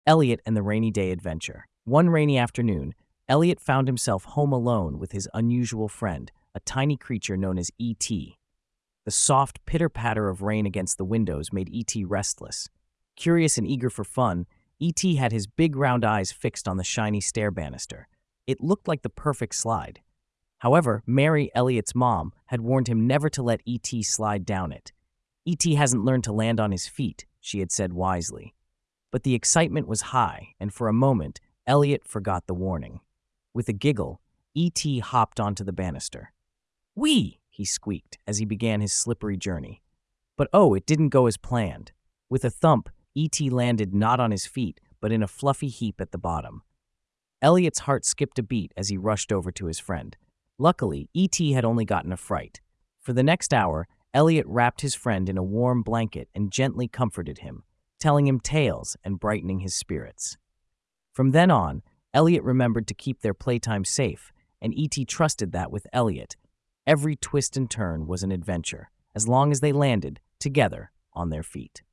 Elliot and the Rainy Day Adventure. One rainy afternoon, Elliot found himself home alone with his unusual friend, a tiny creature known as E.T. The soft pitter-patter of rain against the windows made E.T. restless. Curious and eager for fun, E.T. had his big round eyes fixed on the shiny stair banister. It looked like the perfect slide. However, Mary, Elliot's mom, had warned him never to let E.T. slide down it. E.T. hasn't learned to land on his feet, she had said wisely. But the excitement was high, and for a moment, Elliot forgot the warning. With a giggle, E.T. hopped onto the banister. "Whee!" he squeaked as he began his slippery journey. But oh, it didn't go as planned. With a thump, E.T. landed not on his feet, but in a fluffy heap at the bottom. Elliot's heart skipped a beat as he rushed over to his friend. Luckily, E.T. had only gotten a fright. For the next hour, Elliot wrapped his friend in a warm blanket and gently comforted him, telling him tales and brightening his spirits. From then on, Elliot remembered to keep their playtime safe, and E.T. trusted that with Elliot, every twist and turn was an adventure, as long as they landed together on their feet.